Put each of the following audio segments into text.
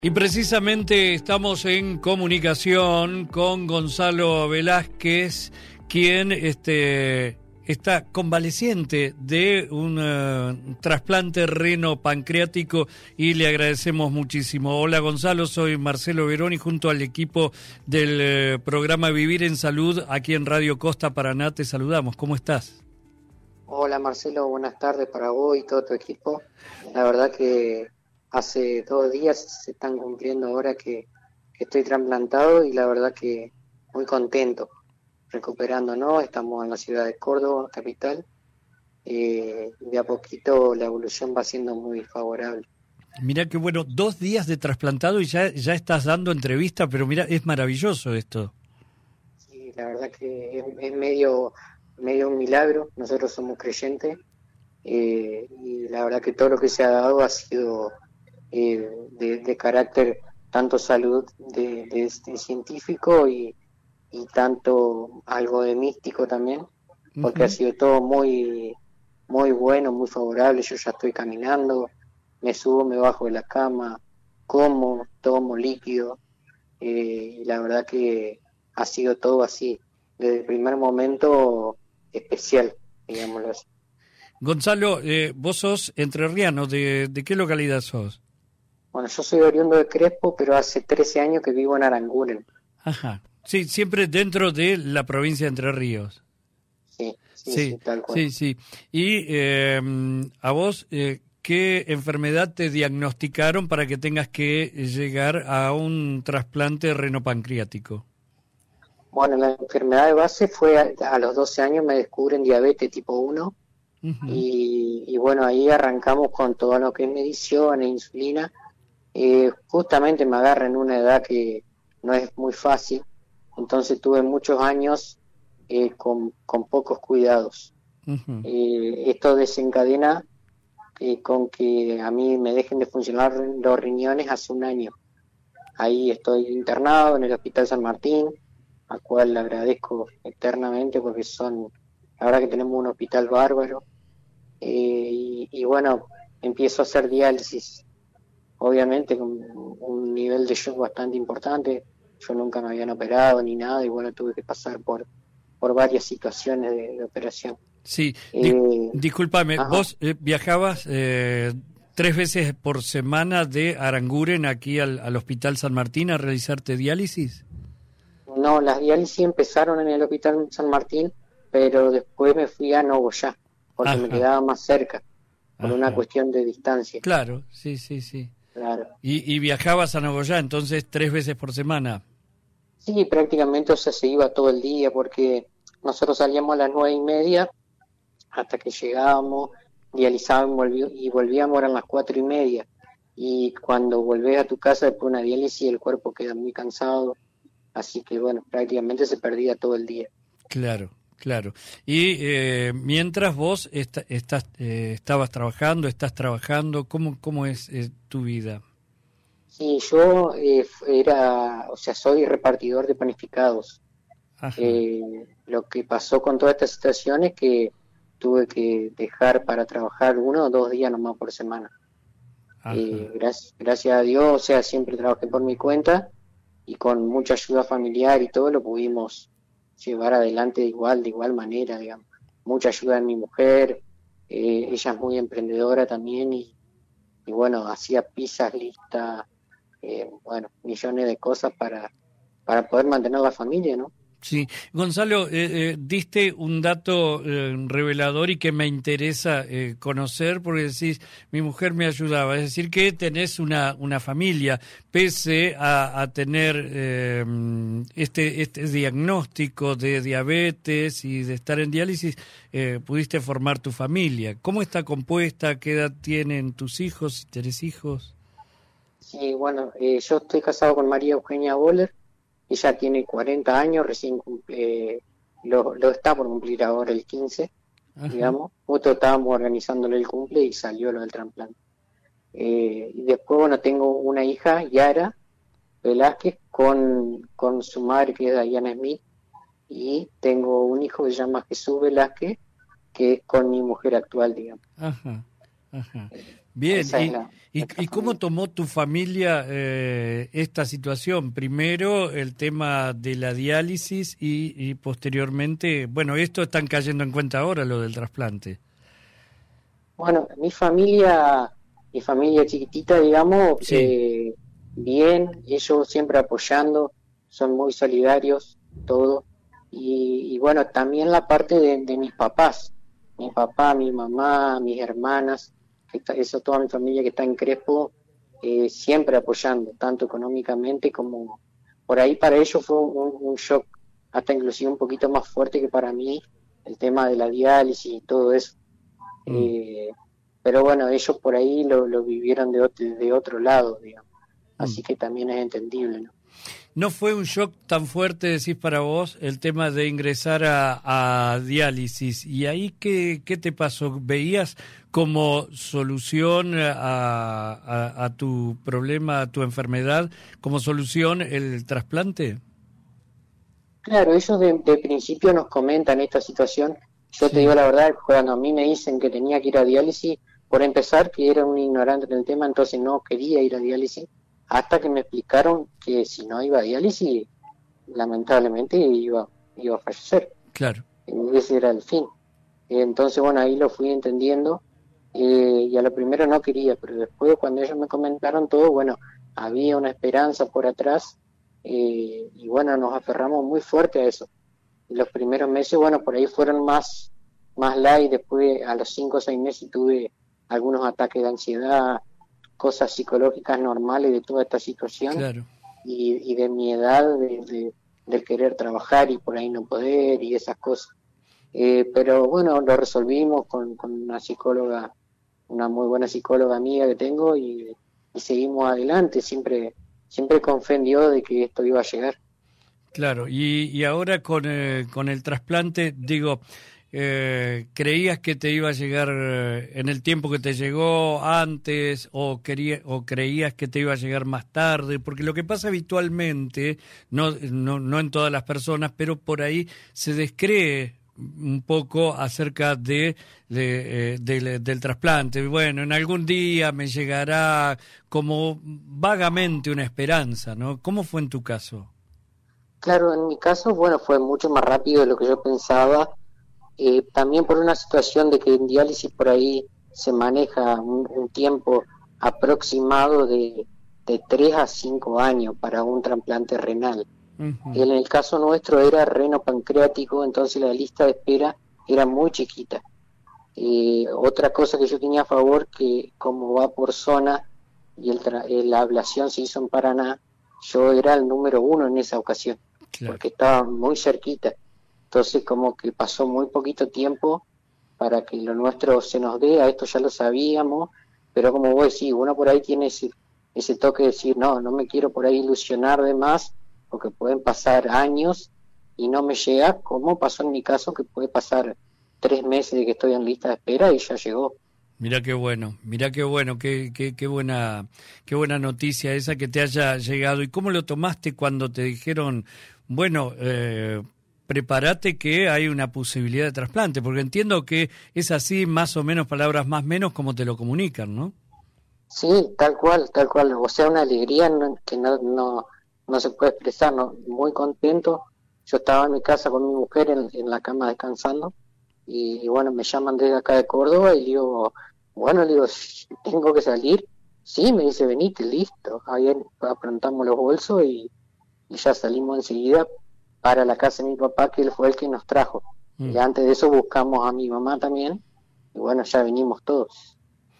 Y precisamente estamos en comunicación con Gonzalo Velázquez, quien está convaleciente de un trasplante reno-pancreático y le agradecemos muchísimo. Hola Gonzalo, soy Marcelo Verón y junto al equipo del programa Vivir en Salud aquí en Radio Costa Paraná te saludamos. ¿Cómo estás? Hola Marcelo, buenas tardes para vos y todo tu equipo. La verdad que hace 2 días se están cumpliendo ahora que estoy trasplantado y la verdad que muy contento, recuperándonos. Estamos en la ciudad de Córdoba, capital, de a poquito la evolución va siendo muy favorable. Mirá que bueno, 2 días de trasplantado y ya estás dando entrevista, pero mira, es maravilloso esto. Sí, la verdad que es medio un milagro. Nosotros somos creyentes y la verdad que todo lo que se ha dado ha sido de carácter tanto salud de científico y tanto algo de místico también, porque ha sido todo muy bueno, muy favorable. Yo ya estoy caminando, me subo, me bajo de la cama, como, tomo líquido, y la verdad que ha sido todo así, desde el primer momento especial, digámoslo así. Gonzalo, vos sos entrerriano, ¿de qué localidad sos? Bueno, yo soy oriundo de Crespo, pero hace 13 años que vivo en Aranguren. Ajá, sí, siempre dentro de la provincia de Entre Ríos. Sí, tal cual. Sí. Y a vos, ¿qué enfermedad te diagnosticaron para que tengas que llegar a un trasplante renopancreático? Bueno, la enfermedad de base fue a los 12 años me descubren diabetes tipo 1 y bueno, ahí arrancamos con todo lo que es medición e insulina. Justamente me agarra en una edad que no es muy fácil, entonces tuve muchos años con pocos cuidados. Esto desencadena con que a mí me dejen de funcionar los riñones hace 1 año. Ahí estoy internado en el Hospital San Martín, al cual le agradezco eternamente porque la verdad que tenemos un hospital bárbaro, y bueno, empiezo a hacer diálisis, obviamente con un nivel de shock bastante importante. Yo nunca me habían operado ni nada y bueno, tuve que pasar por varias situaciones de operación. Sí, discúlpame, vos viajabas 3 veces por semana de Aranguren aquí al Hospital San Martín a realizarte diálisis. No, las diálisis empezaron en el Hospital San Martín, pero después me fui a Nogoyá, porque me quedaba más cerca, por una cuestión de distancia. Claro, sí. Claro. Y viajabas a Nogoyá entonces 3 veces por semana. Sí, prácticamente, o sea, se iba todo el día, porque nosotros salíamos a las 9:30, hasta que llegábamos, dializábamos y volvíamos, eran las 4:30. Y cuando volvés a tu casa después de una diálisis, el cuerpo queda muy cansado. Así que bueno, prácticamente se perdía todo el día. Claro. Y mientras vos estabas trabajando, estás trabajando, ¿cómo es tu vida? Sí, yo soy repartidor de panificados. Lo que pasó con toda esta situación es que tuve que dejar para trabajar 1 o 2 días nomás por semana. Gracias a Dios, o sea, siempre trabajé por mi cuenta y con mucha ayuda familiar y todo lo pudimos llevar adelante de igual manera, digamos. Mucha ayuda de mi mujer, ella es muy emprendedora también y bueno, hacía pizzas listas, millones de cosas para poder mantener la familia, ¿no? Sí, Gonzalo, diste un dato revelador y que me interesa conocer porque decís, mi mujer me ayudaba, es decir que tenés una familia, pese a tener este diagnóstico de diabetes y de estar en diálisis, pudiste formar tu familia. ¿Cómo está compuesta? ¿Qué edad tienen tus hijos, si tenés hijos? Sí, bueno, yo estoy casado con María Eugenia Boller. Ella tiene 40 años, recién lo está por cumplir ahora el 15, digamos. Justo estábamos organizándole el cumple y salió lo del trasplante. Y después, bueno, tengo una hija, Yara Velázquez, con su madre, que es Diana Smith, y tengo un hijo que se llama Jesús Velázquez, que es con mi mujer actual, digamos. Ajá. Bien, ¿y cómo tomó tu familia esta situación? Primero el tema de la diálisis y posteriormente, bueno, esto están cayendo en cuenta ahora, lo del trasplante. Bueno, mi familia chiquitita, digamos, Sí, bien, ellos siempre apoyando, son muy solidarios, todo. Y bueno, también la parte de mis papás, mi papá, mi mamá, mis hermanas, eso toda mi familia que está en Crespo, siempre apoyando, tanto económicamente como por ahí para ellos fue un shock, hasta inclusive un poquito más fuerte que para mí, el tema de la diálisis y todo eso. mm, Eh, pero bueno, ellos por ahí lo vivieron de otro lado, digamos. mm. Así que también es entendible, ¿no? ¿No fue un shock tan fuerte, decís, para vos el tema de ingresar a diálisis? ¿Y ahí qué te pasó? ¿Veías como solución a tu problema, a tu enfermedad, como solución el trasplante? Claro, ellos de principio nos comentan esta situación. Yo te digo Sí, la verdad, cuando a mí me dicen que tenía que ir a diálisis, por empezar, que era un ignorante en el tema, entonces no quería ir a diálisis, hasta que me explicaron que si no iba a diálisis, lamentablemente iba a fallecer. claro. Ese era el fin. Entonces, bueno, ahí lo fui entendiendo, y a lo primero no quería, pero después cuando ellos me comentaron todo, bueno, había una esperanza por atrás, y bueno, nos aferramos muy fuerte a eso. Y los primeros meses, bueno, por ahí fueron más light, después a los 5 o 6 meses tuve algunos ataques de ansiedad, cosas psicológicas normales de toda esta situación Claro. y de mi edad de querer trabajar y por ahí no poder y esas cosas. Pero bueno, lo resolvimos con una psicóloga, una muy buena psicóloga amiga que tengo y seguimos adelante, siempre con fe en Dios de que esto iba a llegar. Claro, y ahora con el trasplante, digo, ¿creías que te iba a llegar en el tiempo que te llegó antes o creías que te iba a llegar más tarde? Porque lo que pasa habitualmente, no en todas las personas, pero por ahí se descree un poco acerca del trasplante. Bueno, en algún día me llegará como vagamente una esperanza, ¿no? ¿Cómo fue en tu caso? Claro, en mi caso, bueno, fue mucho más rápido de lo que yo pensaba, también por una situación de que en diálisis por ahí se maneja un tiempo aproximado de 3 a 5 años para un trasplante renal. Ujú. En el caso nuestro era reno pancreático, entonces la lista de espera era muy chiquita. Otra cosa que yo tenía a favor, que como va por zona y la ablación se hizo en Paraná, yo era el número 1 en esa ocasión, Claro. porque estaba muy cerquita. Entonces como que pasó muy poquito tiempo para que lo nuestro se nos dé, a esto ya lo sabíamos, pero como vos decís, uno por ahí tiene ese toque de decir, no, no me quiero por ahí ilusionar de más, porque pueden pasar años y no me llega, como pasó en mi caso, que puede pasar 3 meses de que estoy en lista de espera y ya llegó. Mira qué bueno, qué buena noticia esa que te haya llegado. ¿Y cómo lo tomaste cuando te dijeron, bueno, prepárate que hay una posibilidad de trasplante? Porque entiendo que es así, más o menos, palabras más menos, como te lo comunican, ¿no? Sí, tal cual, o sea, una alegría que no se puede expresar, ¿no? Muy contento. Yo estaba en mi casa con mi mujer en la cama descansando y bueno, me llaman desde acá de Córdoba y digo, bueno, le digo, tengo que salir. Sí, me dice, venite, listo. Ahí aprontamos los bolsos y ya salimos enseguida para la casa de mi papá, que él fue el que nos trajo. Y Mm. antes de eso buscamos a mi mamá también y bueno, ya venimos todos.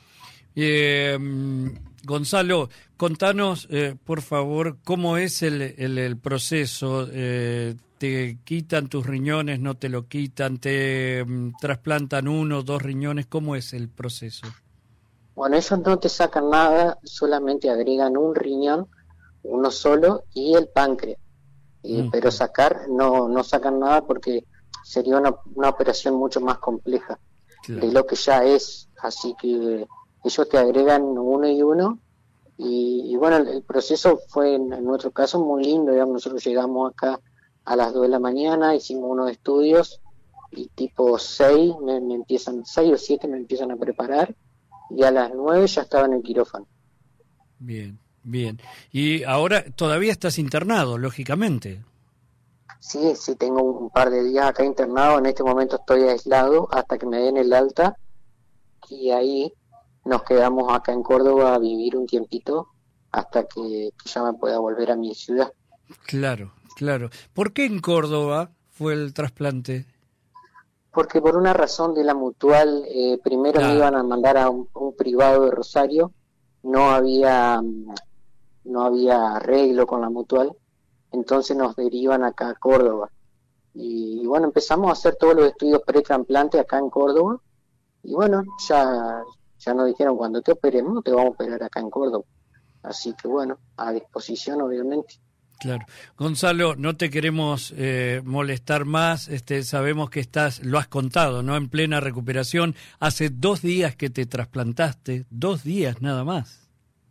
Gonzalo, contanos, por favor, cómo es el proceso. ¿Te quitan tus riñones, no te lo quitan? ¿Te trasplantan uno, dos riñones? ¿Cómo es el proceso? Bueno, ellos no te sacan nada, solamente agregan un riñón, uno solo, y el páncreas. Pero Ujú. sacar, no sacan nada porque sería una operación mucho más compleja de Claro. lo que ya es. Así que ellos te agregan uno y uno. Y bueno, el proceso fue en nuestro caso muy lindo. Digamos, nosotros llegamos acá a las 2 de la mañana, hicimos unos estudios y tipo 6 6 o 7 me empiezan a preparar y a las 9 ya estaba en el quirófano. Bien, bien. Y ahora todavía estás internado, lógicamente. Sí, sí, tengo un par de días acá internado, en este momento estoy aislado hasta que me den el alta y ahí nos quedamos acá en Córdoba a vivir un tiempito hasta que ya me pueda volver a mi ciudad. Claro, claro. ¿Por qué en Córdoba fue el trasplante? Porque por una razón de la mutual, primero me iban Claro, a mandar a un privado de Rosario, no había, no había arreglo con la mutual, entonces nos derivan acá a Córdoba. Y bueno, empezamos a hacer todos los estudios pre-trasplante acá en Córdoba, y bueno, ya nos dijeron, cuando te operemos, te vamos a operar acá en Córdoba. Así que bueno, a disposición obviamente. claro. Gonzalo, no te queremos molestar más. Sabemos que lo has contado, ¿no? En plena recuperación. Hace 2 días que te trasplantaste, 2 días nada más.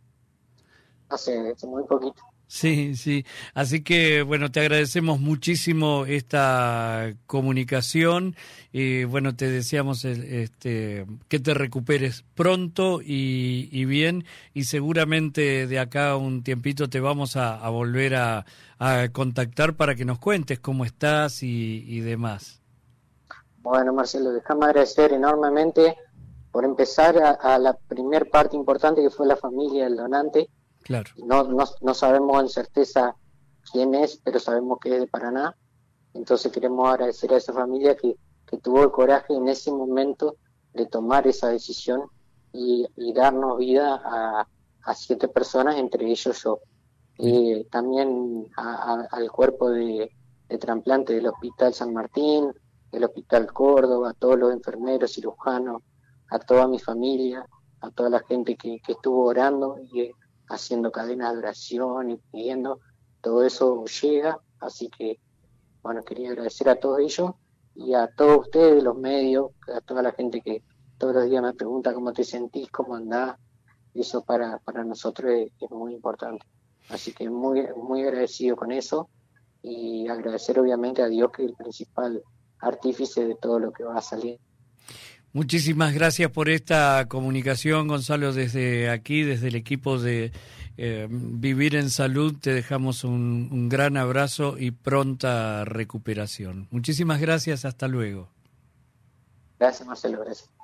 Hace muy poquito. Sí, sí. Así que, bueno, te agradecemos muchísimo esta comunicación y, bueno, te deseamos que te recuperes pronto y bien, y seguramente de acá a un tiempito te vamos a volver a contactar para que nos cuentes cómo estás y demás. Bueno, Marcelo, déjame agradecer enormemente por empezar a la primer parte importante que fue la familia del donante. Claro. No sabemos en certeza quién es, pero sabemos que es de Paraná. Entonces queremos agradecer a esa familia que tuvo el coraje en ese momento de tomar esa decisión y darnos vida a 7 personas, entre ellos yo. También al cuerpo de trasplante del Hospital San Martín, del Hospital Córdoba, a todos los enfermeros, cirujanos, a toda mi familia, a toda la gente que estuvo orando y haciendo cadenas de oración y pidiendo, todo eso llega, así que bueno, quería agradecer a todos ellos y a todos ustedes, los medios, a toda la gente que todos los días me pregunta cómo te sentís, cómo andás, y eso para nosotros es muy importante. Así que muy agradecido con eso y agradecer obviamente a Dios, que es el principal artífice de todo lo que va a salir. Muchísimas gracias por esta comunicación, Gonzalo, desde aquí, desde el equipo de Vivir en Salud. Te dejamos un gran abrazo y pronta recuperación. Muchísimas gracias, hasta luego. Gracias, Marcelo, gracias.